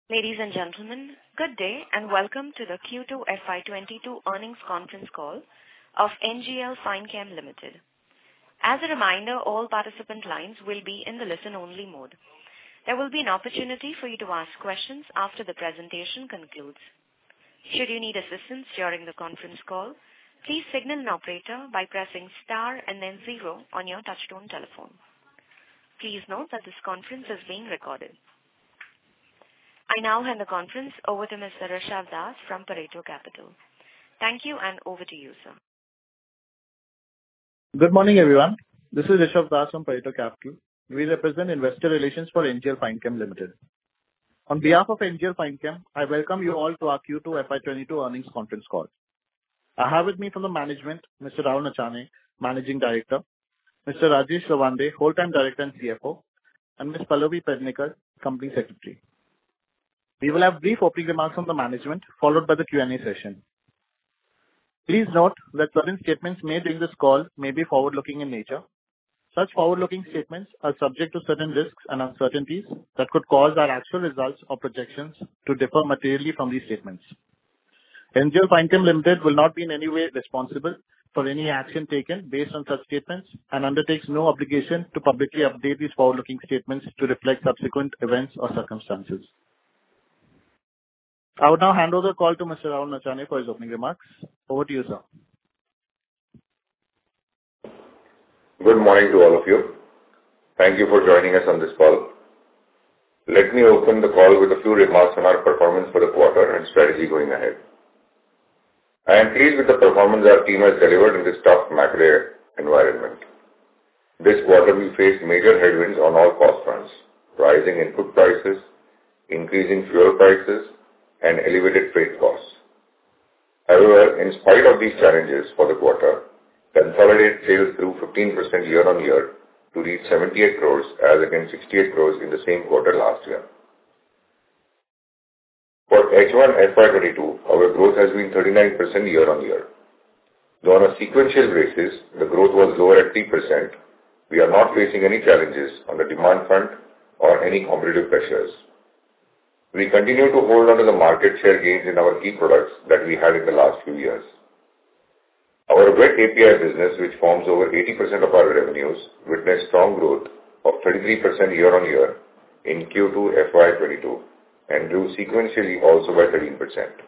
Ladies and gentlemen, good day and welcome to the Q2 FY22 earnings conference call of NGL Fine Chem Limited. As a reminder, all participant lines will be in the listen-only mode. There will be an opportunity for you to ask questions after the presentation concludes. Should you need assistance during the conference call, please signal an operator by pressing star and then 0 on your touchtone telephone. Please note that this conference is being recorded. I now hand the conference over to Mr. Rishabh Das from Pareto Capital. Thank you, and over to you, sir. Good morning, everyone. This is Rishabh Das from Pareto Capital. We represent investor relations for NGL Fine Chem Limited. On behalf of NGL Fine Chem, I welcome you all to our Q2 FY22 earnings conference call. I have with me from the management, Mr. Rahul Nachane, Managing Director, Mr. Rajesh Rawande, Whole-time Director and CFO, and Ms. Pallavi Pednekar, Company Secretary. We will have brief opening remarks from the management, followed by the Q&A session. Please note that certain statements made during this call may be forward-looking in nature. Such forward-looking statements are subject to certain risks and uncertainties that could cause our actual results or projections to differ materially from these statements. NGL Fine Chem Limited will not be in any way responsible for any action taken based on such statements and undertakes no obligation to publicly update these forward-looking statements to reflect subsequent events or circumstances. I would now hand over the call to Mr. Rahul Nachane for his opening remarks. Over to you, sir. Good morning to all of you. Thank you for joining us on this call. Let me open the call with a few remarks on our performance for the quarter and strategy going ahead. I am pleased with the performance our team has delivered in this tough macro environment. This quarter we faced major headwinds on all cost fronts, rising input prices, increasing fuel prices, and elevated freight costs. However, in spite of these challenges for the quarter, consolidated sales grew 15% year-on-year to reach 78 crores as against 68 crores in the same quarter last year. For H1 FY22, our growth has been 39% year-on-year. Though on a sequential basis, the growth was lower at 3%, we are not facing any challenges on the demand front or any competitive pressures. We continue to hold on to the market share gains in our key products that we had in the last few years. Our wet API business, which forms over 80% of our revenues, witnessed strong growth of 33% year-on-year in Q2 FY22 and grew sequentially also by 13%.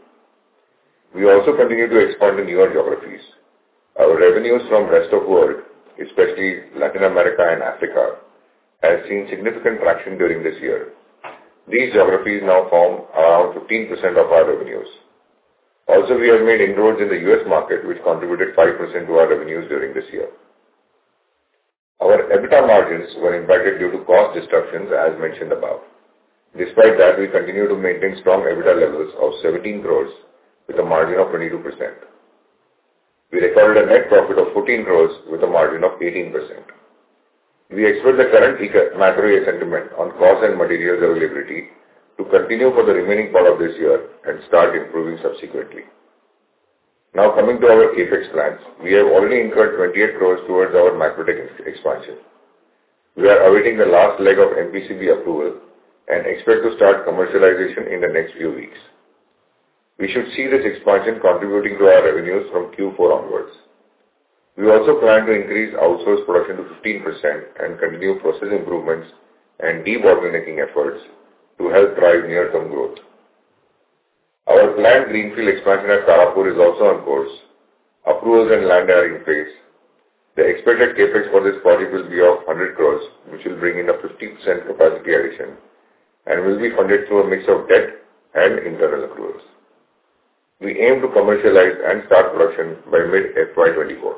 We also continue to expand in newer geographies. Our revenues from rest of world, especially Latin America and Africa, has seen significant traction during this year. These geographies now form around 15% of our revenues. Also, we have made inroads in the US market, which contributed 5% to our revenues during this year. Our EBITDA margins were impacted due to cost disruptions as mentioned above. Despite that, we continue to maintain strong EBITDA levels of 17 crores with a margin of 22%. We recorded a net profit of 14 crores with a margin of 18%. We expect the current macro sentiment on cost and materials availability to continue for the remaining part of this year and start improving subsequently. Now coming to our capex plans, we have already incurred 28 crores towards our Macrotech expansion. We are awaiting the last leg of MPCB approval and expect to start commercialization in the next few weeks. We should see this expansion contributing to our revenues from Q4 onwards. We also plan to increase outsourced production to 15% and continue process improvements and debottlenecking efforts to help drive near-term growth. Our planned greenfield expansion at Tarapur is also on course. Approvals and land are in place. The expected capex for this project will be of 100 crores, which will bring in a 50% capacity addition and will be funded through a mix of debt and internal accruals. We aim to commercialize and start production by mid-FY24.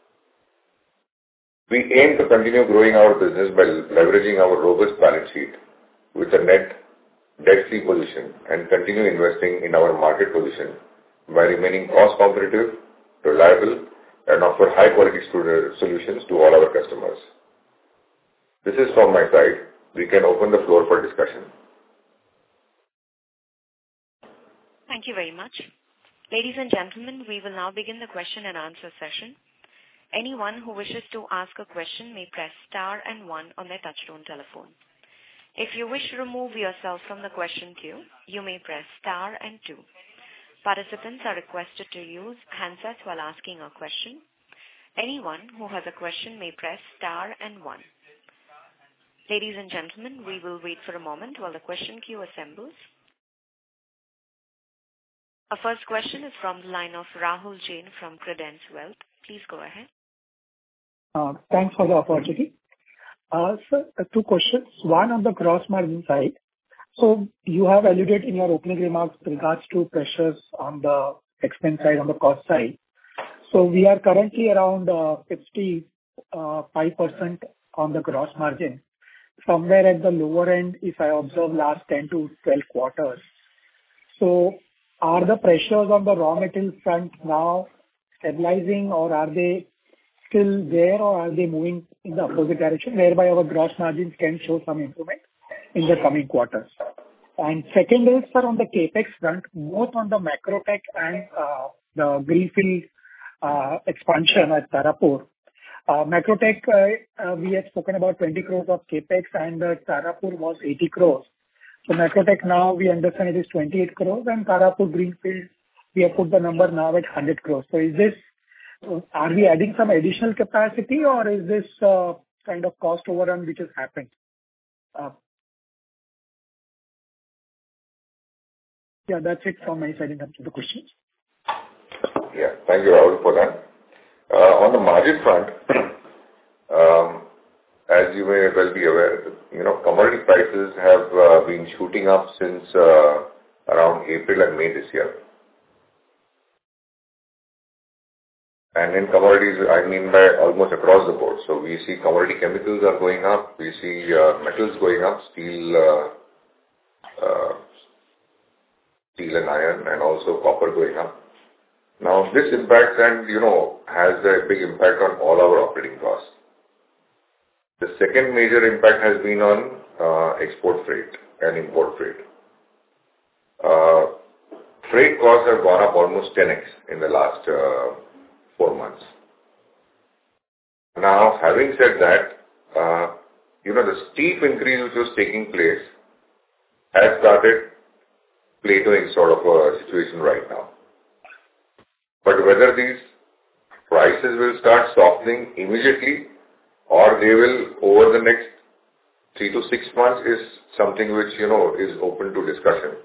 We aim to continue growing our business by leveraging our robust balance sheet with a net debt-free position and continue investing in our market position by remaining cost competitive, reliable, and offer high-quality solutions to all our customers. This is from my side. We can open the floor for discussion. Thank you very much. Ladies and gentlemen, we will now begin the question and answer session. Anyone who wishes to ask a question may press star and 1 on their touchtone telephone. If you wish to remove yourself from the question queue, you may press star and 2. Participants are requested to use handsets while asking a question. Anyone who has a question may press star and 1. Ladies and gentlemen, we will wait for a moment while the question queue assembles. Our first question is from the line of Rahul Jain from Credence Wealth. Please go ahead. Thanks for the opportunity. Sir, 2 questions. One on the gross margin side. So you have alluded in your opening remarks with regards to pressures on the expense side, on the cost side. So we are currently around 55% on the gross margin, somewhere at the lower end if I observe last 10 to 12 quarters. So are the pressures on the raw material front now stabilizing, or are they still there, or are they moving in the opposite direction, whereby our gross margins can show some improvement in the coming quarters? And second is, sir, on the CapEx front, both on the Macrotech and the greenfield expansion at Tarapur. Macrotech, we had spoken about 20 crores of CapEx, and Tarapur was 80 crores. So Macrotech now we understand it is 28 crores, and Tarapur greenfield, we have put the number now at 100 crores. So is this, are we adding some additional capacity, or is this kind of cost overrun which has happened? Yeah, that's it from my side in terms of the questions. Yeah, thank you, Rahul, for that. On the margin front, as you may well be aware, commodity prices have been shooting up since around April and May this year. And in commodities, I mean by almost across the board. So we see commodity chemicals are going up, we see metals going up, steel and iron, and also copper going up. Now this impacts and, has a big impact on all our operating costs. The second major impact has been on export freight and import freight. Freight costs have gone up almost 10x in the last 4 months. Now, having said that, the steep increase which was taking place has started plateauing sort of a situation right now. But whether these prices will start softening immediately or they will over the next 3 to 6 months is something which, is open to discussion.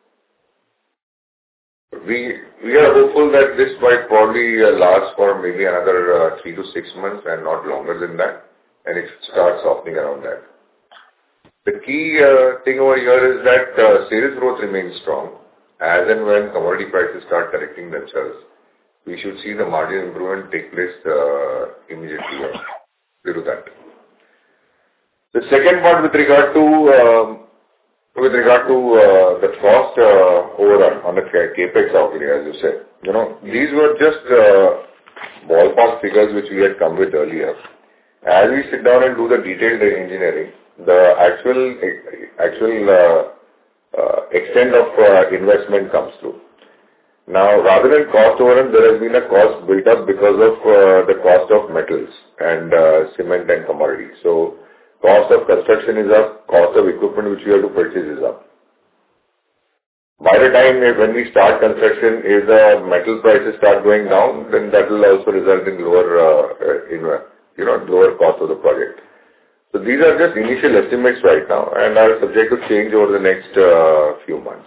We are hopeful that this might probably last for maybe another 3 to 6 months and not longer than that, and it starts softening around that. The key thing over here is that sales growth remains strong. As and when commodity prices start correcting themselves, we should see the margin improvement take place immediately due to that. The second part with regard to the cost overrun on the capex outlay, as you said, these were just ballpark figures which we had come with earlier. As we sit down and do the detailed engineering, the actual extent of investment comes through. Now, rather than cost overrun, there has been a cost built up because of the cost of metals and cement and commodities. So, cost of construction is up, cost of equipment which we have to purchase is up. By the time when we start construction, if the metal prices start going down, then that will also result in lower cost of the project. So these are just initial estimates right now and are subject to change over the next few months.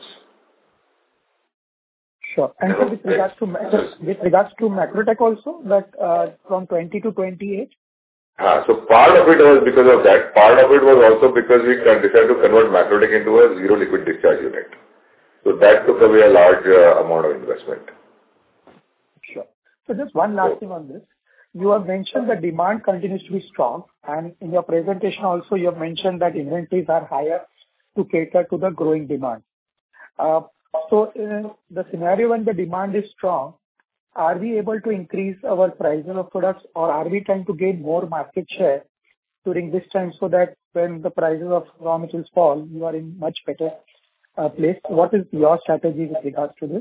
Sure. And so with regards to Macrotech also, that from 20 to 28? So part of it was because of that. Part of it was also because we decided to convert Macrotech into a zero liquid discharge unit. So that took away a large amount of investment. Sure. So just one last thing on this. You have mentioned the demand continues to be strong, and in your presentation also you have mentioned that inventories are higher to cater to the growing demand. So in the scenario when the demand is strong, are we able to increase our prices of products, or are we trying to gain more market share during this time so that when the prices of raw materials fall, you are in much better place? What is your strategy with regards to this?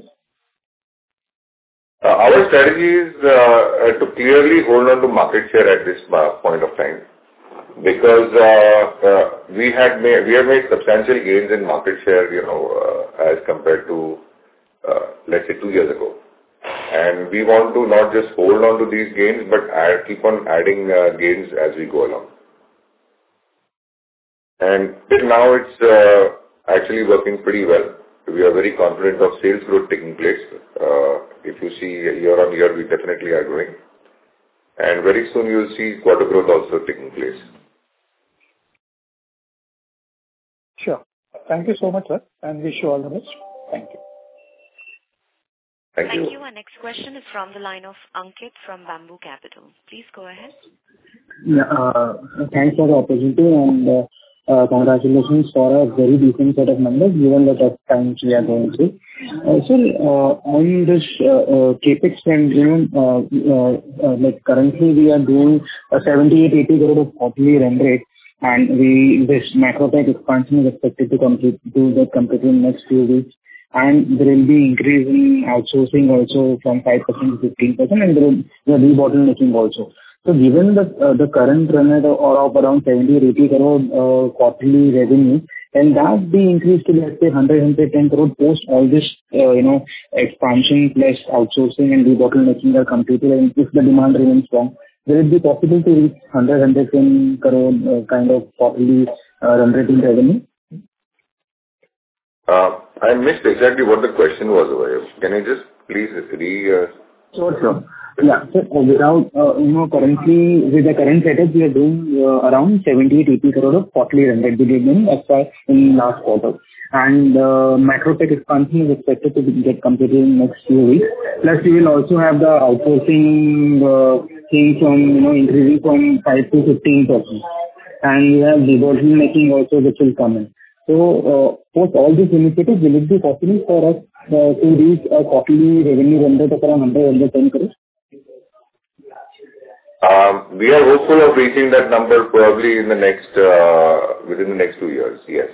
Our strategy is to clearly hold on to market share at this point of time. because we have made substantial gains in market share, as compared to, let's say, 2 years ago. And we want to not just hold on to these gains, but keep on adding gains as we go along. And till now, it's actually working pretty well. We are very confident of sales growth taking place. If you see year on year, we definitely are growing. And very soon you will see quarter growth also taking place. Sure. Thank you so much, sir, and wish you all the best. Thank you. Thank you. Thank you. Our next question is from the line of Ankit from Bamboo Capital. Please go ahead. Yeah, thanks for the opportunity and congratulations for a very decent set of numbers given the tough times we are going through. Sir, on this capex and like currently we are doing a 78-80 crore of quarterly run rate, and this Macrotech expansion is expected to get completed in next few weeks. And there will be increase in outsourcing also from 5% to 15%, and there will be debottlenecking also. So given the current run rate of around 70 or 80 crore quarterly revenue, can that be increased to, let's say, 110 crore post all this, expansion plus outsourcing and debottlenecking are completed, and if the demand remains strong, will it be possible to reach 110 crore kind of quarterly run rate in revenue? I missed exactly what the question was, Vaibhav. Can you just please Sure. Yeah. So without, currently, with the current setup, we are doing around 70-80 crore of quarterly run rate beginning in last quarter. And Macrotech expansion is expected to get completed in next few weeks. Plus, we will also have the outsourcing thing from, increasing from 5 to 15%. And we have debottlenecking also which will come in. So, post all these initiatives, will it be possible for us to reach a quarterly revenue run rate of around 110 crores? We are hopeful of reaching that number probably in the next, within the next 2 years, yes.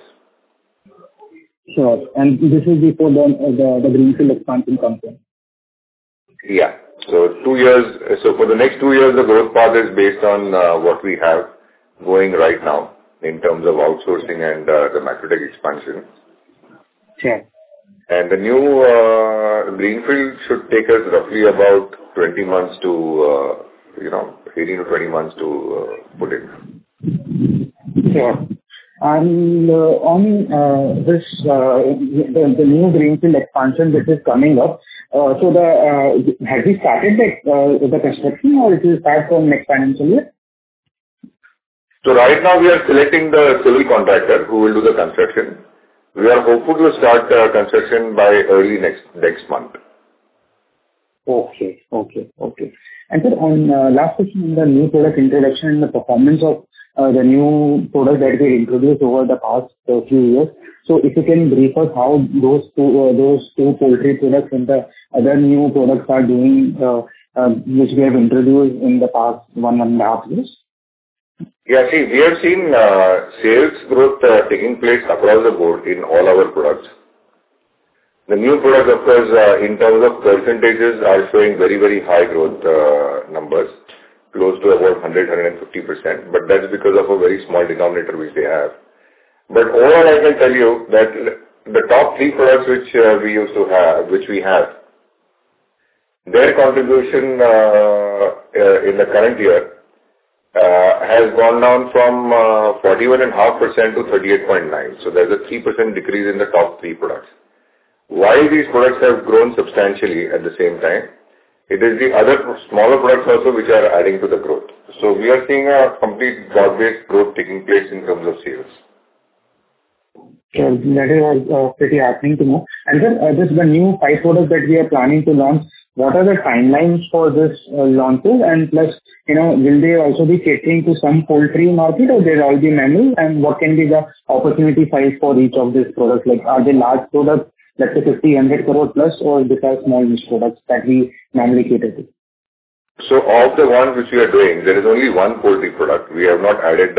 Sure. And this is before the greenfield expansion comes in? Yeah. So 2 years, so for the next 2 years, the growth path is based on what we have going right now in terms of outsourcing and the Macrotech expansion. Sure. And the new greenfield should take us roughly about 20 months to, 18 to 20 months to put in. Sure. And on this, the new greenfield expansion which is coming up, so have we started the construction, or it will start from next financial year? So right now we are selecting the civil contractor who will do the construction. We are hopeful to start construction by early next month. Okay. And sir, on last question on the new product introduction and the performance of the new product that we introduced over the past few years. So if you can brief us how those two poultry products and the other new products are doing, which we have introduced in the past 1.5 years. Yeah, see, we have seen sales growth taking place across the board in all our products. The new products, of course, in terms of percentages, are showing very, very high growth numbers, close to about 100-150%, but that's because of a very small denominator which they have. But overall, I can tell you that the top 3 products which we have, their contribution in the current year has gone down from 41.5% to 38.9%. So there's a 3% decrease in the top 3 products. While these products have grown substantially at the same time, it is the other smaller products also which are adding to the growth. So we are seeing a complete broad-based growth taking place in terms of sales. Sure, that is pretty heartening to know. And then this the new 5 products that we are planning to launch. What are the timelines for this launches? And plus, will they also be catering to some poultry market, or they'll all be manual? And what can be the opportunity size for each of these products? Like, are they large products, let's say 50-100 crore plus, or these are small niche products that we normally cater to? So of the ones which we are doing, there is only one poultry product. We have not added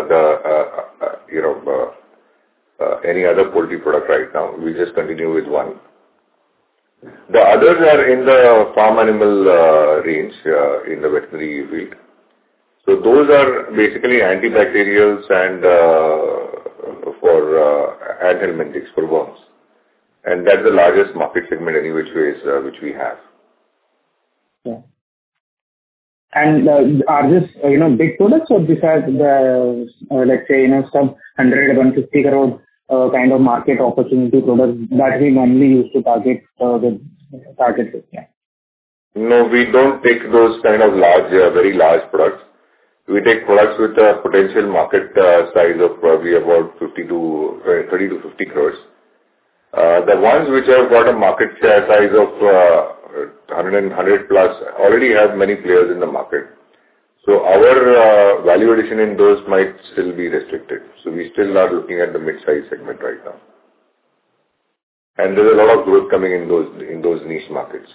any other poultry product right now. We just continue with one. The others are in the farm animal range, in the veterinary field. So those are basically antibacterials and for anthelmintics for worms. And that's the largest market segment any which ways which we have. Yeah. And are this, big products, or these are the, let's say, sub 100, 150 crore kind of market opportunity products that we normally use to target the target with? Yeah. No, we don't take those kind of large, very large products. We take products with a potential market size of probably about 30 to 50 crores. The ones which have got a market share size of 100 plus already have many players in the market. So our value addition in those might still be restricted. So we still are looking at the mid-size segment right now. And there's a lot of growth coming in those niche markets.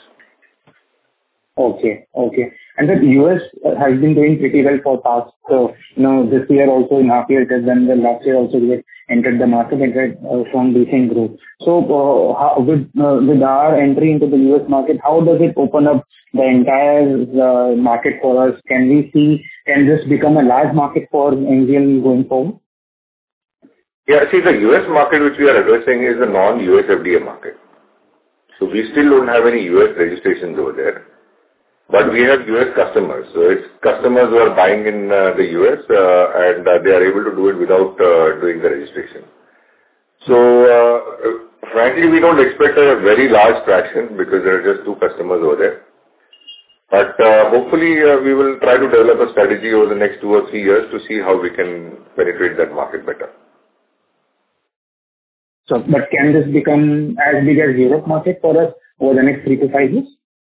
Okay. And the US has been doing pretty well for past, this year also in half year, then the last year also we had entered the market and had shown decent growth. So with our entry into the US market, how does it open up the entire market for us? Can this become a large market for NGL going forward? Yeah, see, the US market which we are addressing is a non-US FDA market. So we still don't have any US registrations over there. But we have US customers. So it's customers who are buying in the US and they are able to do it without doing the registration. So frankly, we don't expect a very large traction because there are just 2 customers over there. But hopefully we will try to develop a strategy over the next 2 or 3 years to see how we can penetrate that market better. So, but can this become as big as Europe market for us over the next 3 to 5 years?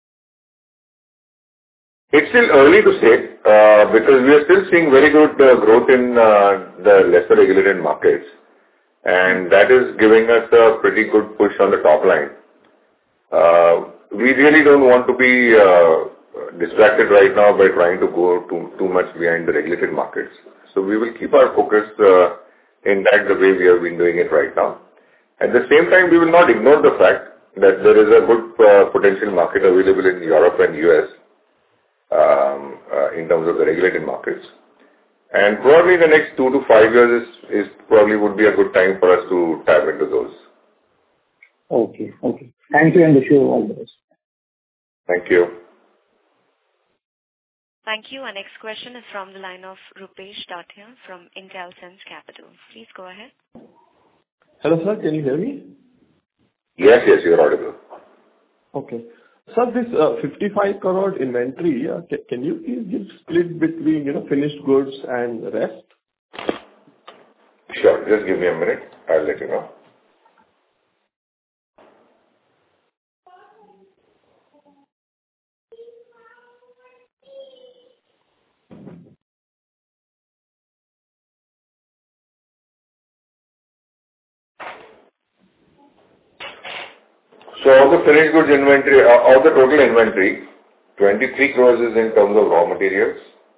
It's still early to say because we are still seeing very good growth in the lesser regulated markets, and that is giving us a pretty good push on the top line. We really don't want to be distracted right now by trying to go too much behind the regulated markets. So we will keep our focus intact the way we have been doing it right now. At the same time, we will not ignore the fact that there is a good potential market available in Europe and US. In terms of the regulated markets. And probably the next 2 to 5 years is probably would be a good time for us to tap into those. Okay. Thank you and wish you all the best. Thank you. Thank you. Our next question is from the line of Rupesh Tatia from IntelSense Capital. Please go ahead. Hello, sir. Can you hear me? Yes, you're audible. Okay. Sir, this 55 crore inventory, can you please give split between, finished goods and rest? Sure. Just give me a minute. I'll let you know. So of the finished goods inventory, of the total inventory, 23 crores is in terms of raw materials,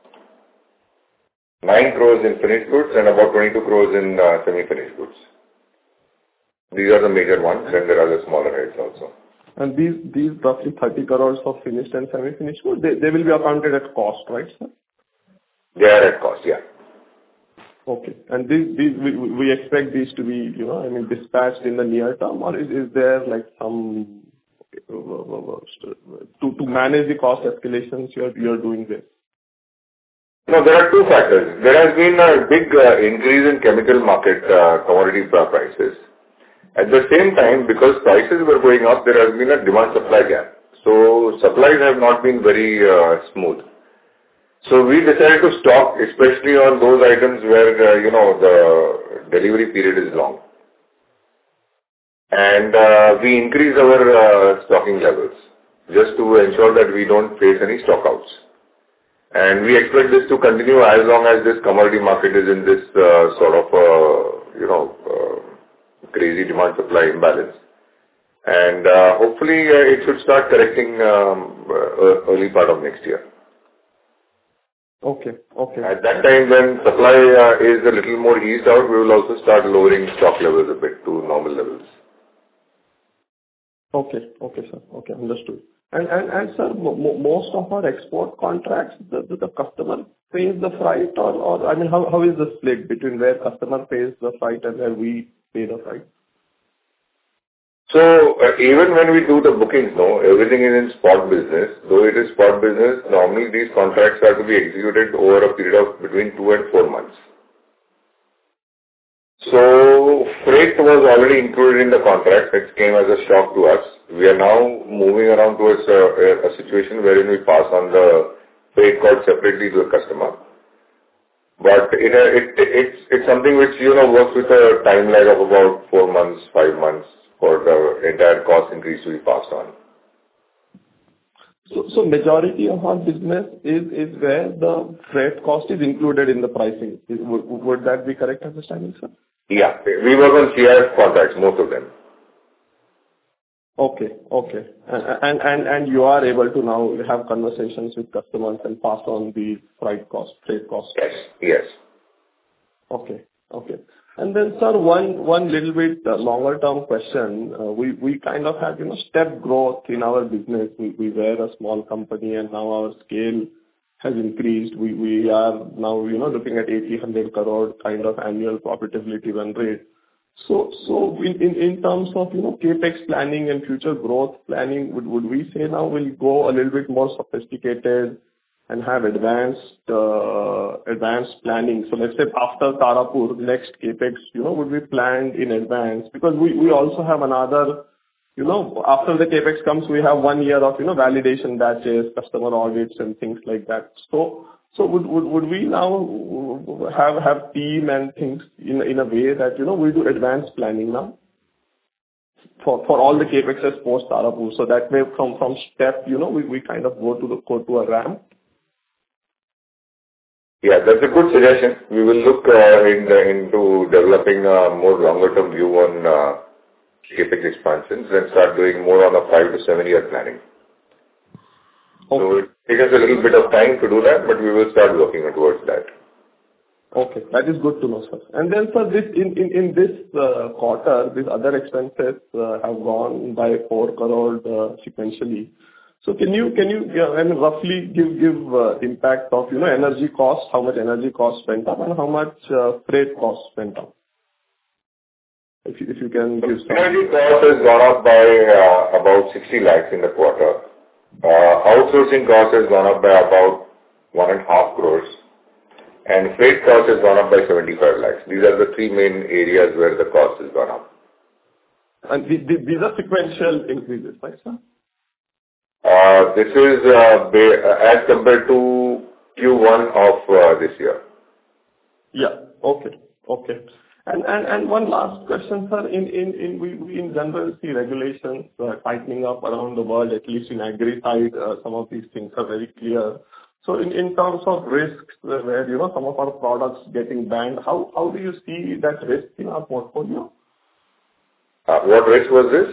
9 crores in finished goods, and about 22 crores in semi-finished goods. These are the major ones, and there are the smaller heads also. And these roughly 30 crores of finished and semi-finished goods, they will be accounted at cost, right, sir? They are at cost, yeah. Okay. And these we expect these to be, dispatched in the near term, or is there like some to manage the cost escalations you're doing this? No, there are 2 factors. There has been a big increase in chemical market commodity prices. At the same time, because prices were going up, there has been a demand-supply gap. So supplies have not been very smooth. So we decided to stock, especially on those items where, the delivery period is long. And we increase our stocking levels just to ensure that we don't face any stockouts. And we expect this to continue as long as this commodity market is in this crazy demand-supply imbalance. And hopefully it should start correcting early part of next year. Okay. At that time, when supply is a little more eased out, we will also start lowering stock levels a bit to normal levels. Okay, sir. Okay, understood. And sir, most of our export contracts, the customer pays the freight or I mean, how is the split between where customer pays the freight and where we pay the freight? So even when we do the bookings, no, everything is in spot business. Though it is spot business, normally these contracts are to be executed over a period of between 2 and 4 months. So freight was already included in the contract. It came as a shock to us. We are now moving around towards a situation wherein we pass on the freight cost separately to the customer. But it's something which, works with a time lag of about 4 months, 5 months for the entire cost increase to be passed on. So majority of our business is where the freight cost is included in the pricing. Would that be correct understanding, sir? Yeah. We work on CIF contracts, most of them. Okay. And you are able to now have conversations with customers and pass on the freight cost. Yes. Okay. And then, sir, one little bit longer term question. We kind of have, step growth in our business. We were a small company and now our scale has increased. We are now, looking at 80-100 crore kind of annual profitability run rate. So in terms of, CapEx planning and future growth planning, would we say now we'll go a little bit more sophisticated and have advanced planning? So let's say after Tarapur, next CapEx, would be planned in advance? Because we also have another, after the CapEx comes, we have 1 year of, validation batches, customer audits and things like that. So would we now have team and things in a way that, we do advanced planning now for all the CapExes post Tarapur? So that way from step, we kind of go to a ramp. Yeah, that's a good suggestion. We will look into developing a more longer-term view on CapEx expansions and start doing more on a 5 to 7 year planning. Okay. So it takes us a little bit of time to do that, but we will start working towards that. Okay, that is good to know, sir. And then, sir, this in this quarter, these other expenses have gone by 4 crore sequentially. So can you roughly give impact of energy costs, how much energy costs went up and how much freight costs went up? If you can give some. Energy cost has gone up by about 60 lakhs in the quarter. Outsourcing cost has gone up by about 1.5 crores. And freight cost has gone up by 75 lakhs. These are the 3 main areas where the cost has gone up. And these are sequential increases, right, sir? This is as compared to Q1 of this year. Yeah. Okay. And one last question, sir. We in general see regulations tightening up around the world, at least in agri side, some of these things are very clear. So in terms of risks, where some of our products getting banned, how do you see that risk in our portfolio? What risk was this?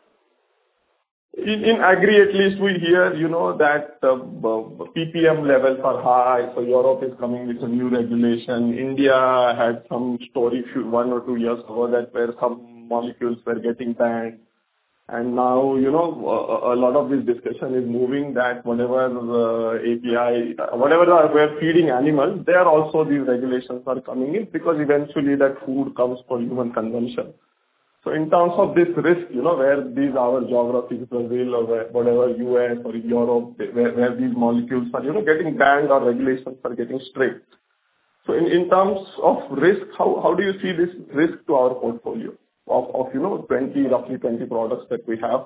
In agri, at least we hear, that ppm levels are high, so Europe is coming with a new regulation. India had some story 1 or 2 years ago that where some molecules were getting banned. And now, a lot of this discussion is moving that whatever API, whatever we're feeding animals, there also these regulations are coming in because eventually that food comes for human consumption. So in terms of this risk, where these our geographies, Brazil or whatever, US or Europe, where these molecules are, getting banned or regulations are getting strict. So in terms of risk, how do you see this risk to our portfolio of roughly 20 products that we have?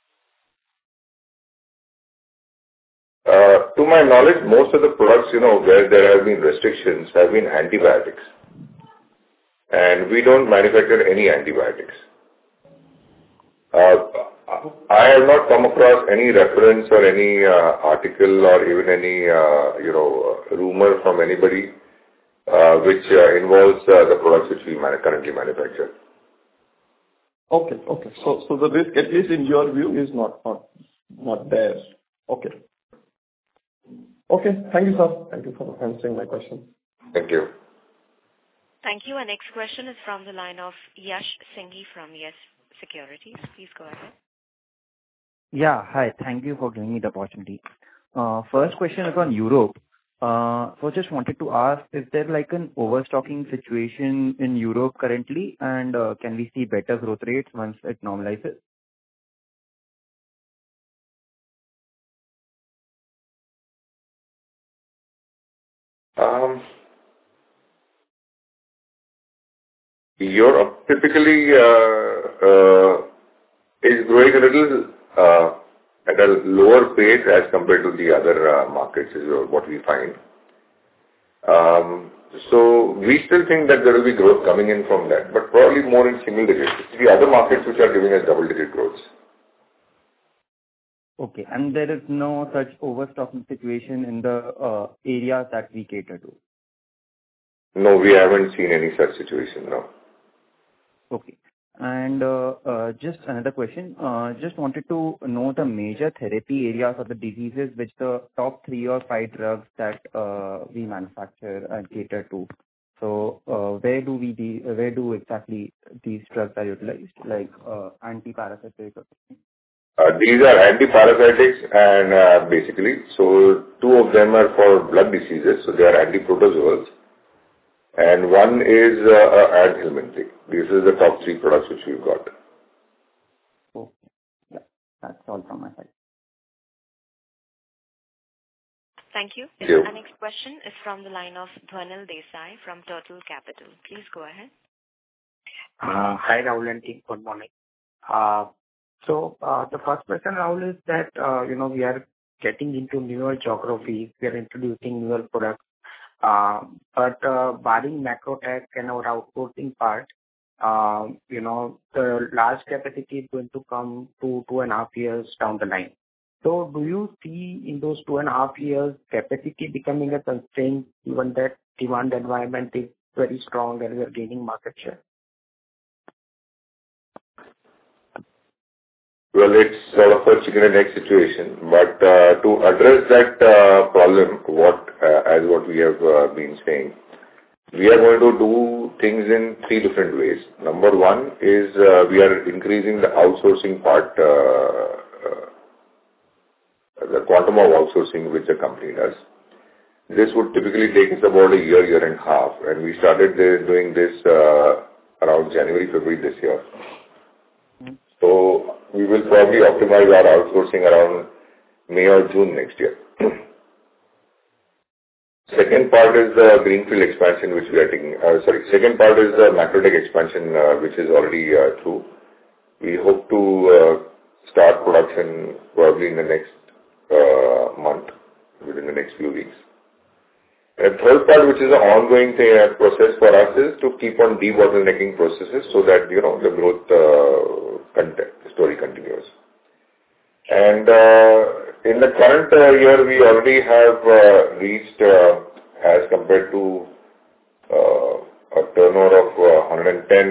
To my knowledge, most of the products, where there have been restrictions have been antibiotics. And we don't manufacture any antibiotics. I have not come across any reference or any article or even any, rumor from anybody which involves the products which we currently manufacture. Okay. So the risk, at least in your view, is not there. Okay. Thank you, sir. Thank you for answering my question. Thank you. Thank you. Our next question is from the line of Yash Singhi from Yes Securities. Please go ahead. Yeah. Hi. Thank you for giving me the opportunity. First question is on Europe. So just wanted to ask, is there like an overstocking situation in Europe currently, and can we see better growth rates once it normalizes? Europe typically is growing a little at a lower pace as compared to the other markets, is what we find. So we still think that there will be growth coming in from that, but probably more in single digits. It's the other markets which are giving us double-digit growth. Okay. And there is no such overstocking situation in the areas that we cater to? No, we haven't seen any such situation, no. Okay. And just another question. Just wanted to know the major therapy areas of the diseases which the top 3 or 5 drugs that we manufacture and cater to. So where do exactly these drugs are utilized, like antiparasitic or something? These are antiparasitics and basically, so 2 of them are for blood diseases, so they are antiprotozoals. And one is anti-helminthic. These are the top 3 products which we've got. Okay. Yeah, that's all from my side. Thank you. Thank you. Our next question is from the line of Dhwanil Desai from Turtle Capital. Please go ahead. Hi, Rahul and team. Good morning. So the first question, Rahul, is that we are getting into newer geographies. We are introducing newer products. But barring Macrotech and our outsourcing part, the large capacity is going to come 2.5 years down the line. So do you see in those 2.5 years capacity becoming a constraint, given that demand environment is very strong and we are gaining market share? Well, it's sort of a chicken and egg situation, but to address that problem, as what we have been saying, we are going to do things in 3 different ways. Number 1 is we are increasing the outsourcing part, the quantum of outsourcing which the company does. This would typically take us about a year and a half, and we started doing this around January, February this year. So we will probably optimize our outsourcing around May or June next year. Second part is the greenfield expansion which we are taking. Second part is the Macrotech expansion which is already through. We hope to start production probably in the next month, within the next few weeks. And third part, which is an ongoing process for us, is to keep on debottlenecking processes so that, the growth story continues. And in the current year, we already have reached, as compared to a turnover of 110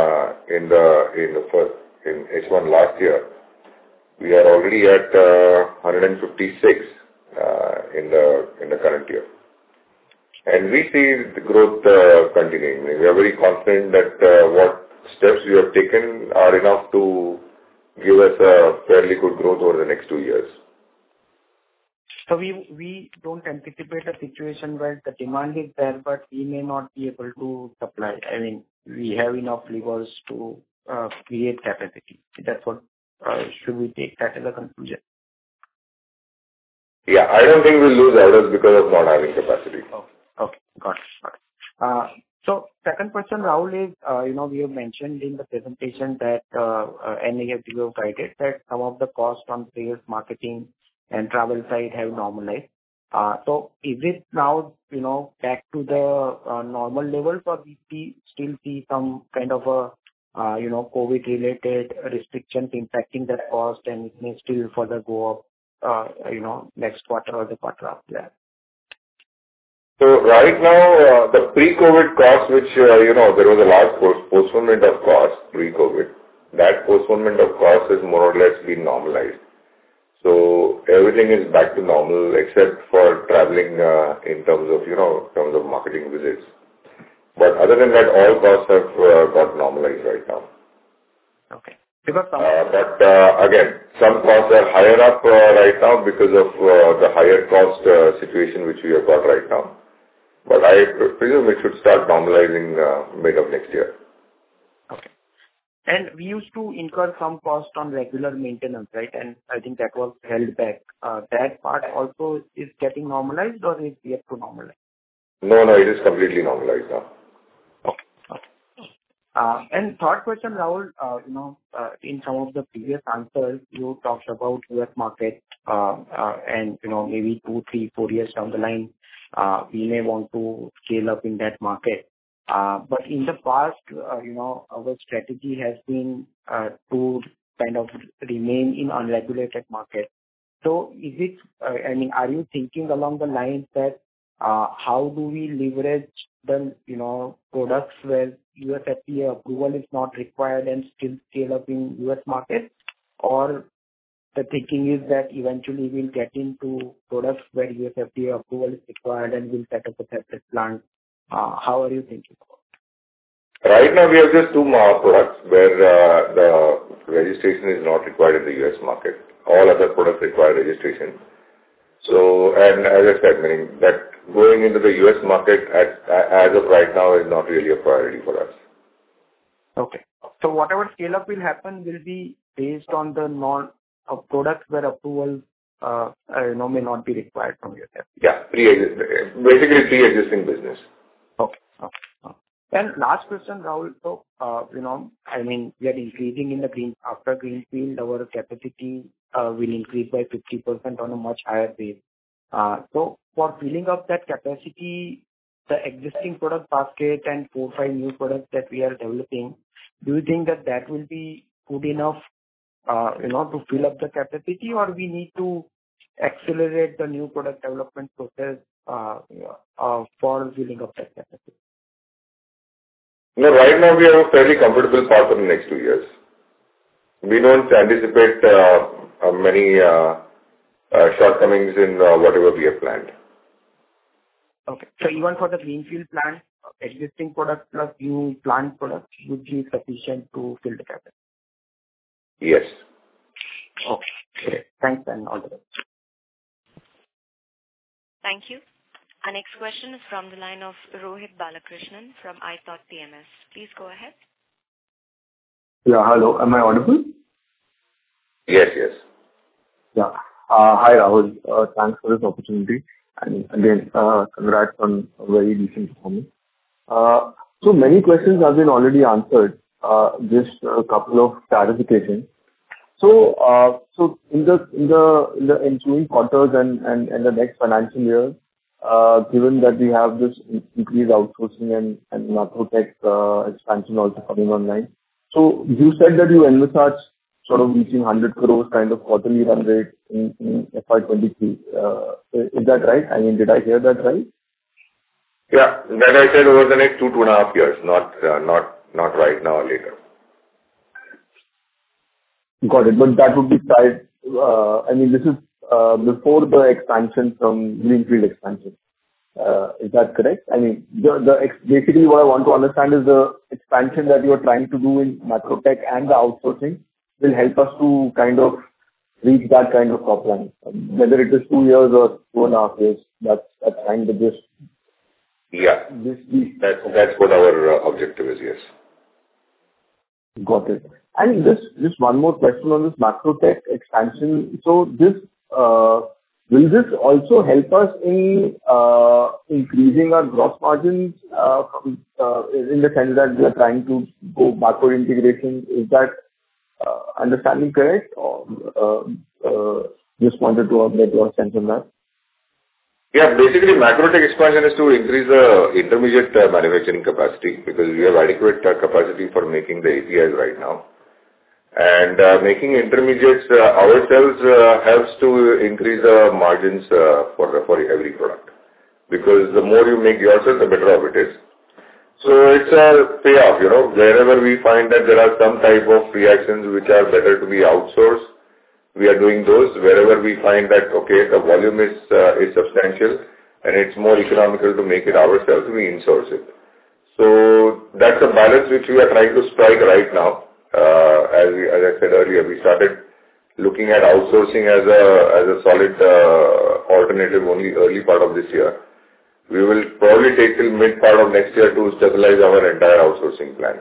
in H1 last year, we are already at 156 in the current year. And we see the growth continuing. We are very confident that what steps we have taken are enough to give us a fairly good growth over the next 2 years. So we don't anticipate a situation where the demand is there, but we may not be able to supply. I mean, we have enough levers to create capacity. That's what, should we take that as a conclusion? Yeah, I don't think we'll lose orders because of not having capacity. Okay. Got it. So second question, Rahul, is, we have mentioned in the presentation that NAFGO have guided that some of the costs on sales, marketing and travel side have normalized. So is it now, back to the normal levels, or we still see some kind of a, COVID-related restrictions impacting that cost, and it may still further go up, next quarter or the quarter after that? So right now, the pre-COVID costs, which, there was a large postponement of costs pre-COVID, that postponement of costs has more or less been normalized. So everything is back to normal except for traveling in terms of marketing visits. But other than that, all costs have got normalized right now. Okay. Because But again, Some costs are higher up right now because of the higher cost situation which we have got right now. But I presume it should start normalizing mid of next year. Okay. And we used to incur some cost on regular maintenance, right? And I think that was held back. That part also is getting normalized or is yet to normalize? No, it is completely normalized now. And third question, Rahul, in some of the previous answers, you talked about US market, and, maybe 2, 3, 4 years down the line, we may want to scale up in that market. But in the past, our strategy has been to kind of remain in unregulated market. So is it, are you thinking along the lines that how do we leverage the, products where US FDA approval is not required and still scale up in US market? Or the thinking is that eventually we'll get into products where US FDA approval is required and we'll set up a separate plant. How are you thinking about it? Right now we have just 2 more products where the registration is not required in the US market. All other products require registration. So, and as I said, meaning that going into the US market as of right now is not really a priority for us. Okay. So whatever scale up will happen will be based on the products where approval may not be required from your side. Yeah, basically pre-existing business. Okay. And last question, Rahul. So, we are increasing in the after greenfield, our capacity will increase by 50% on a much higher base. So for filling up that capacity, the existing product basket and 4, 5 new products that we are developing, do you think that will be good enough, to fill up the capacity, or we need to accelerate the new product development process for filling up that capacity? No, right now we have a fairly comfortable path for the next 2 years. We don't anticipate many shortcomings in whatever we have planned. Okay. So even for the greenfield plant, existing product plus new plant products would be sufficient to fill the capacity? Yes. Okay. Great. Thanks and all the best. Thank you. Our next question is from the line of Rohit Balakrishnan from iThought PMS. Please go ahead. Yeah, hello. Am I audible? Yes. Yeah. Hi, Rahul. Thanks for this opportunity. And again, congrats on a very decent performance. So many questions have been already answered. Just a couple of clarifications. So in the ensuing quarters and the next financial year, given that we have this increased outsourcing and Macrotech expansion also coming online. So you said that you envisage sort of reaching 100 crores kind of quarterly run rate in FY23. Is that right? Did I hear that right? Yeah, that I said over the next 2.5 years, not right now or later. Got it. But that would be tied, this is before the expansion from greenfield expansion. Is that correct? Basically what I want to understand is the expansion that you are trying to do in Macrotech and the outsourcing will help us to kind of reach that kind of top line. Whether it is 2 years or 2.5 years, that's kind of just... Yeah, that's what our objective is, yes. Got it. And just one more question on this Macrotech expansion. So will this also help us in increasing our gross margins in the sense that we are trying to go backward integration? Is that understanding correct? Or just wanted to get your sense on that. Yeah, basically Macrotech expansion is to increase the intermediate manufacturing capacity because we have adequate capacity for making the APIs right now. And making intermediates ourselves helps to increase the margins for every product. Because the more you make yourself, the better off it is. So it's a payoff, wherever we find that there are some type of reactions which are better to be outsourced, we are doing those. Wherever we find that, okay, the volume is substantial and it's more economical to make it ourselves, we insource it. So that's a balance which we are trying to strike right now. As I said earlier, we started looking at outsourcing as a solid alternative only early part of this year. We will probably take till mid part of next year to stabilize our entire outsourcing plans.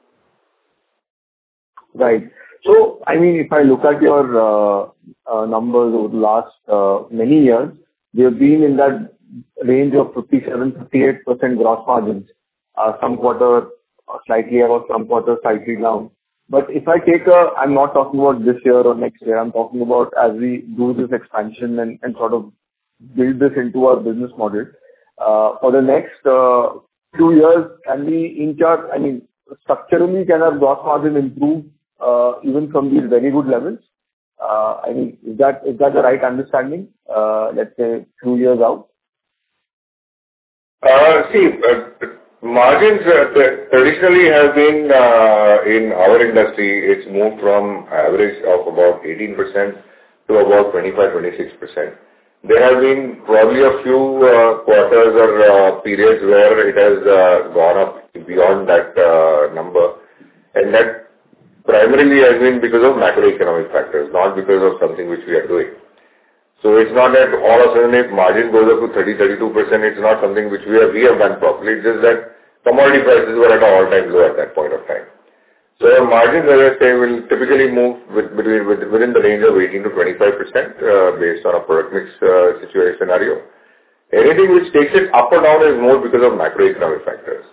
Right. So, I mean, if I look at your numbers over the last many years, we have been in that range of 57%-58% gross margins. Some quarter slightly above, some quarter slightly down. But if I take I'm not talking about this year or next year, I'm talking about as we do this expansion and sort of build this into our business model. For the next 2 years, can we inch up, I mean, structurally, can our gross margin improve even from these very good levels? I mean, is that the right understanding, let's say 2 years out? Margins traditionally have been in our industry, it's moved from average of about 18% to about 25-26%. There have been probably a few quarters or periods where it has gone up beyond that number, and that primarily has been because of macroeconomic factors, not because of something which we are doing. So it's not that all of a sudden if margin goes up to 30-32%, it's not something which we have done properly. It's just that commodity prices were at an all-time low at that point of time. So our margins, as I say, will typically move within the range of 18-25% based on a product mix situation scenario. Anything which takes it up or down is more because of macroeconomic factors.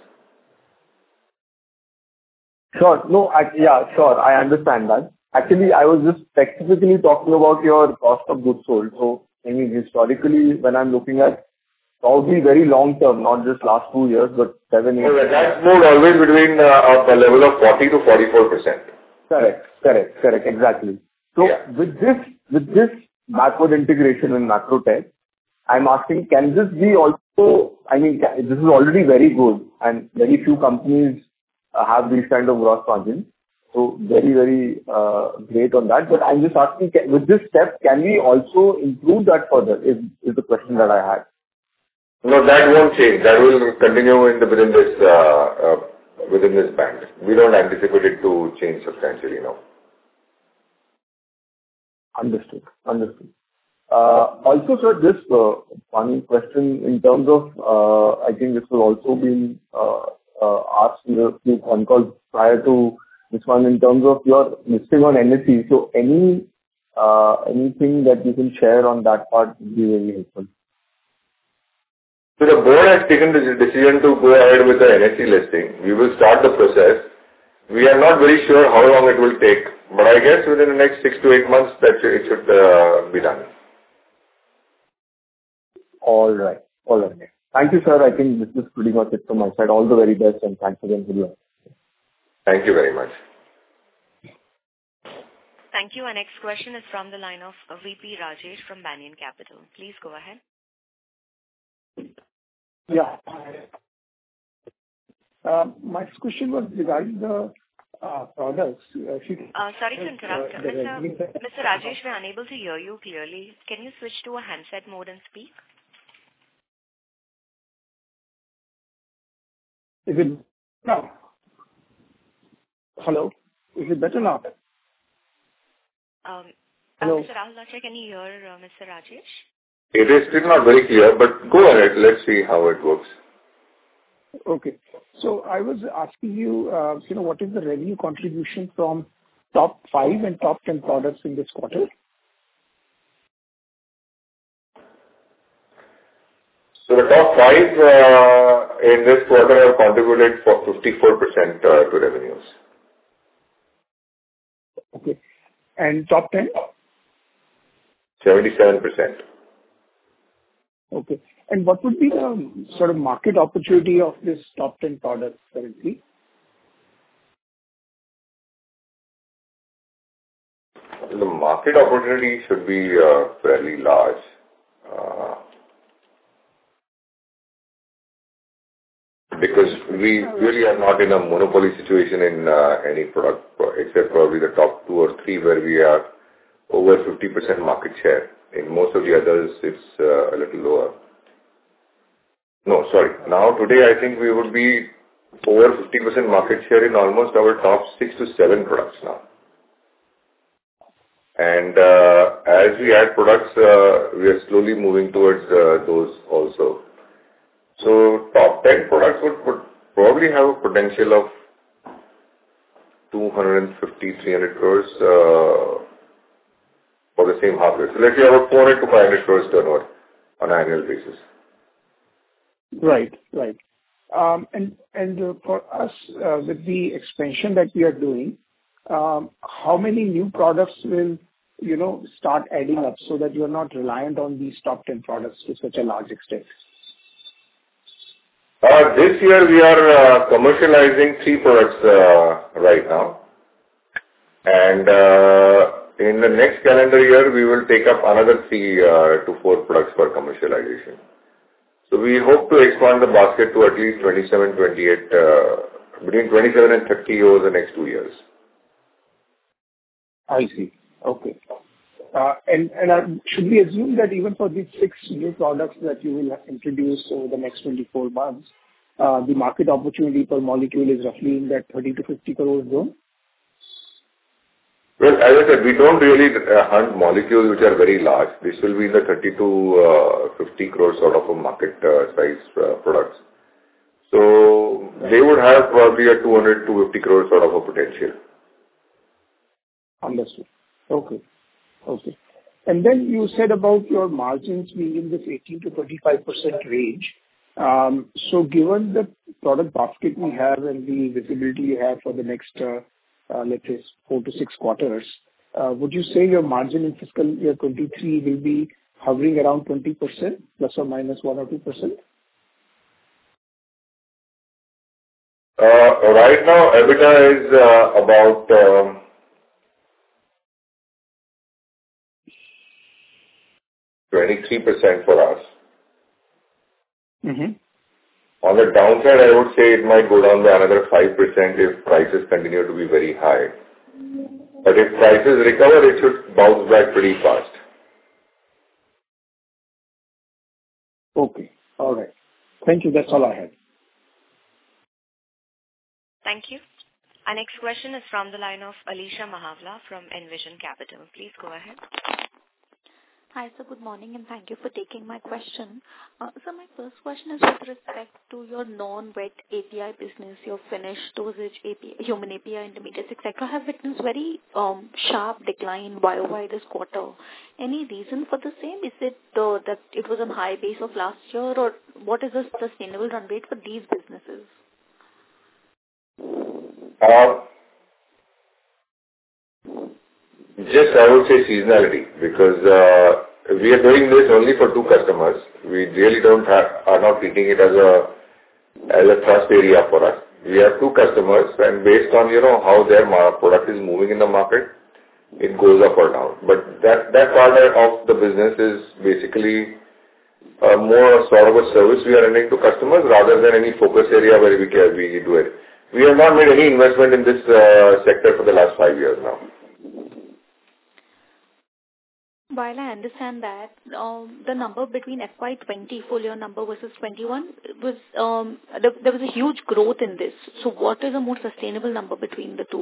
Sure. No, sure. I understand that. Actually, I was just specifically talking about your cost of goods sold. So, I mean, historically, when I'm looking at probably very long term, not just last 2 years, but 7 years. So that's moved always between a level of 40-44%. Correct. Exactly. So with this backward integration in Macrotech, I'm asking, can this be also, I mean, this is already very good and very few companies have these kind of gross margins. So very, very great on that. But I'm just asking, with this step, can we also improve that further is the question that I had. No, that won't change. That will continue within this band. We don't anticipate it to change substantially now. Understood. Also, sir, this funny question in terms of, I think this will also be asked in a few phone calls prior to this one in terms of your listing on NSE. So anything that you can share on that part would be very helpful. So the board has taken the decision to go ahead with the NSE listing. We will start the process. We are not very sure how long it will take, but I guess within the next 6 to 8 months that it should be done. All right. Thank you, sir. I think this is pretty much it from my side. All the very best and thanks again for your. Thank you very much. Thank you. Our next question is from the line of VP Rajesh from Banyan Capital. Please go ahead. Yeah. My question was regarding the products. Sorry to interrupt. Mr. Rajesh, we're unable to hear you clearly. Can you switch to a handset mode and speak? Is it now? Hello? Is it better now? Hello. Mr. Rahul Lachar, can you hear Mr. Rajesh? It is still not very clear, but go ahead. Let's see how it works. Okay. So I was asking you, what is the revenue contribution from top 5 and top 10 products in this quarter? So the top 5 in this quarter have contributed for 54% to revenues. Okay. And top 10? 77%. Okay. And what would be the sort of market opportunity of this top 10 products currently? The market opportunity should be fairly large. Because we really are not in a monopoly situation in any product, except probably the top 2 or 3 where we are over 50% market share. In most of the others, it's a little lower. No, sorry. Now today, I think we would be over 50% market share in almost our top 6 to 7 products now. And as we add products, we are slowly moving towards those also. So top 10 products would probably have a potential of 250-300 crores for the same half year. So let's say about 400-500 crores turnover on an annual basis. Right. And for us, with the expansion that we are doing, how many new products will, start adding up so that you are not reliant on these top 10 products to such a large extent? This year we are commercializing 3 products right now. And in the next calendar year, we will take up another 3 to 4 products for commercialization. So we hope to expand the basket to at least 27, 28, between 27 and 30 over the next 2 years. I see. Okay. And should we assume that even for these 6 new products that you will introduce over the next 24 months, the market opportunity per molecule is roughly in that 30 to 50 crores zone? Well, as I said, we don't really hunt molecules which are very large. This will be in the 30 to 50 crore sort of a market size products. So they would have probably a 200 to 50 crore sort of a potential. Understood. Okay. And then you said about your margins being in this 18 to 25% range. So given the product basket we have and the visibility you have for the next, let's say 4 to 6 quarters, would you say your margin in fiscal year 23 will be hovering around 20% plus or minus 1 or 2%? Right now, EBITDA is about 23% for us. Mm-hmm. On the downside, I would say it might go down by another 5% if prices continue to be very high. But if prices recover, it should bounce back pretty fast. Okay. All right. Thank you. That's all I had. Thank you. Our next question is from the line of Alisha Mahavla from Envision Capital. Please go ahead. Hi, sir. Good morning, and thank you for taking my question. So my first question is with respect to your non-wet API business, your finished dosage API, human API, intermediates, etc., have witnessed very sharp decline YOY this quarter. Any reason for the same? Is it that it was on high base of last year, or what is the sustainable run rate for these businesses? Just I would say seasonality, because we are doing this only for 2 customers. We really are not treating it as a trust area for us. We have 2 customers, and based on how their product is moving in the market, it goes up or down. But that part of the business is basically more sort of a service we are rendering to customers rather than any focus area where we do it. We have not made any investment in this sector for the last 5 years now. While I understand that, the number between FY20 full year number versus 21 was there was a huge growth in this. So what is a more sustainable number between the 2?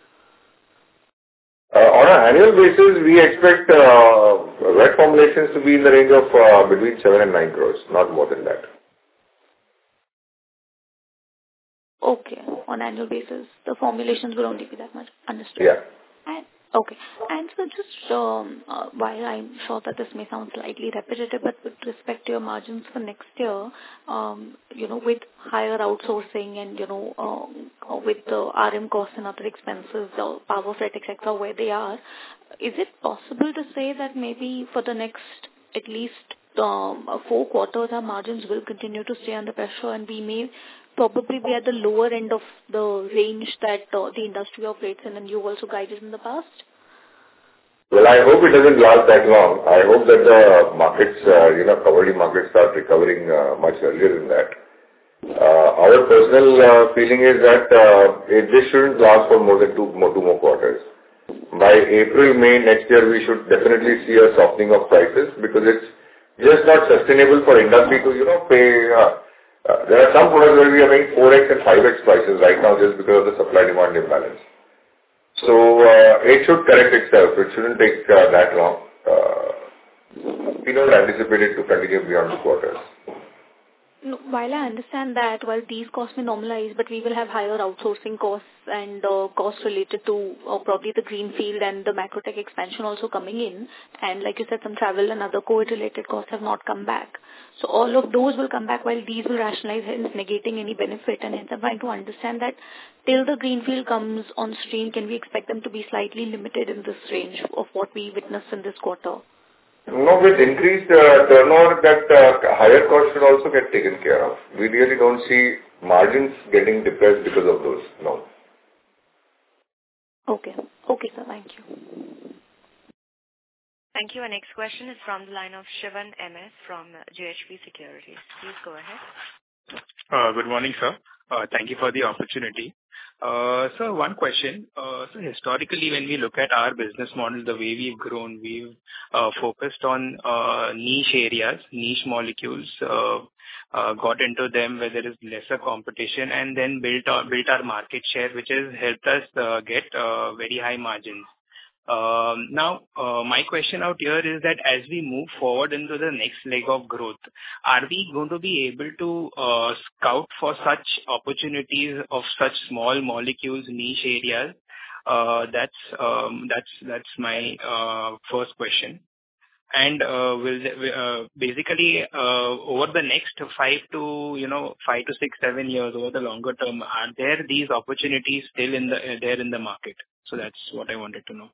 On an annual basis, we expect wet formulations to be in the range of between 7 and 9 crores, not more than that. Okay. On annual basis, the formulations will only be that much. Understood. Yeah. Okay. And so just while I'm sure that this may sound slightly repetitive, but with respect to your margins for next year, with higher outsourcing and, with the RM costs and other expenses, power freight, etc., where they are, is it possible to say that maybe for the next at least 4 quarters, our margins will continue to stay under pressure and we may probably be at the lower end of the range that the industry operates in, and you also guided in the past? Well, I hope it doesn't last that long. I hope that the markets, commodity markets start recovering much earlier than that. Our personal feeling is that this shouldn't last for more than 2 more quarters. By April, May next year, we should definitely see a softening of prices because it's just not sustainable for industry to, pay. There are some products where we are paying 4x and 5x prices right now just because of the supply-demand imbalance. So it should correct itself. It shouldn't take that long. We don't anticipate it to continue beyond the quarters. No, while I understand that, while these costs may normalize, but we will have higher outsourcing costs and costs related to probably the greenfield and the Macrotech expansion also coming in. And like you said, some travel and other COVID-related costs have not come back. So all of those will come back while these will rationalize, hence negating any benefit. And hence I'm trying to understand that till the greenfield comes on stream, can we expect them to be slightly limited in this range of what we witnessed in this quarter? No, with increased turnover, that higher cost should also get taken care of. We really don't see margins getting depressed because of those. No. Okay. Okay, sir. Thank you. Thank you. Our next question is from the line of Shivan MS from JHP Securities. Please go ahead. Good morning, sir. Thank you for the opportunity. So one question. So historically, when we look at our business model, the way we've grown, we've focused on niche areas, niche molecules, got into them where there is lesser competition, and then built our market share, which has helped us get very high margins. Now, my question out here is that as we move forward into the next leg of growth, are we going to be able to scout for such opportunities of such small molecules, niche areas? That's my first question. And basically over the next 5 to 6, 7 years, over the longer term, are there these opportunities still in the market? So that's what I wanted to know.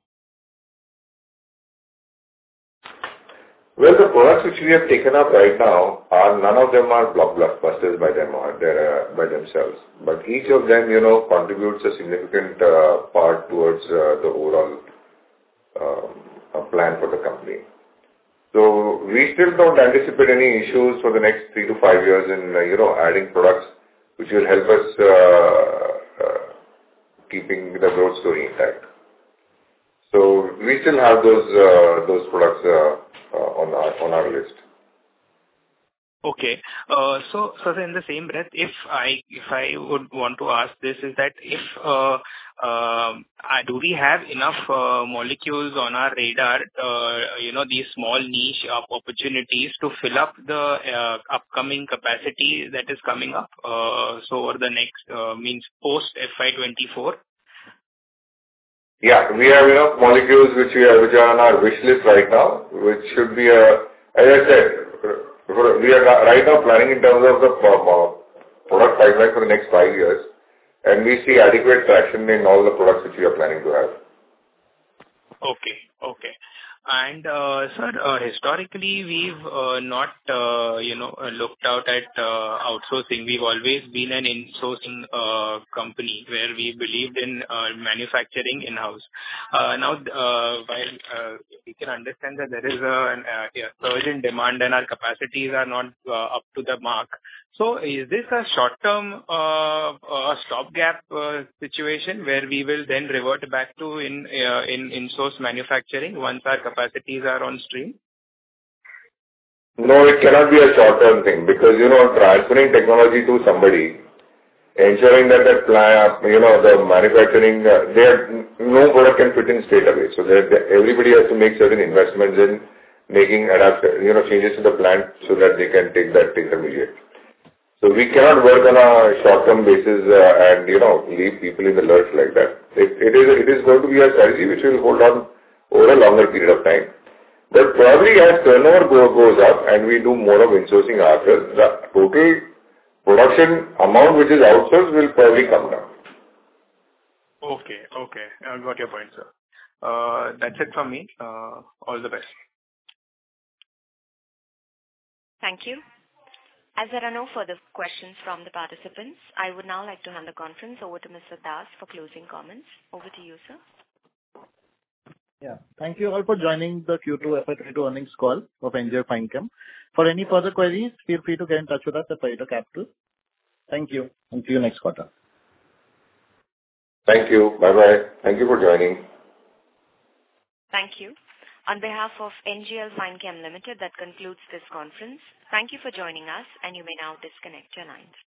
Well, the products which we have taken up right now none of them are blockbusters by themselves. But each of them, contributes a significant part towards the overall plan for the company. So we still don't anticipate any issues for the next 3 to 5 years in adding products which will help us keeping the growth story intact. So we still have those products on our list. Okay. So in the same breath, if I would want to ask this, is that if do we have enough molecules on our radar, these small niche opportunities to fill up the upcoming capacity that is coming up? So over the next means post FY24. Yeah, we have enough molecules which are on our wish list right now, which should be as I said, we are right now planning in terms of the product pipeline for the next 5 years, and we see adequate traction in all the products which we are planning to have. Okay. And sir, historically we've not looked out at outsourcing. We've always been an in-sourcing company where we believed in manufacturing in-house. Now, while we can understand that there is a surge in demand and our capacities are not up to the mark. So is this a short-term stopgap situation where we will then revert back to in-source manufacturing once our capacities are on stream? No, it cannot be a short-term thing because, transferring technology to somebody, ensuring that plant, the manufacturing, no product can fit in straight away. So everybody has to make certain investments in making changes to the plant so that they can take that intermediate. So we cannot work on a short-term basis and, leave people in the lurch like that. It is going to be a strategy which will hold on over a longer period of time. But probably as turnover goes up and we do more of insourcing ourselves, the total production amount which is outsourced will probably come down. Okay. I got your point, sir. That's it from me. All the best. Thank you. As there are no further questions from the participants, I would now like to hand the conference over to Mr. Das for closing comments. Over to you, sir. Yeah. Thank you all for joining the Q2 FY22 earnings call of NGL Finechem. For any further queries, feel free to get in touch with us at Pareto Capital. Thank you, and see you next quarter. Thank you. Bye-bye. Thank you for joining. Thank you. On behalf of NGL Finechem Limited, that concludes this conference. Thank you for joining us, and you may now disconnect your lines.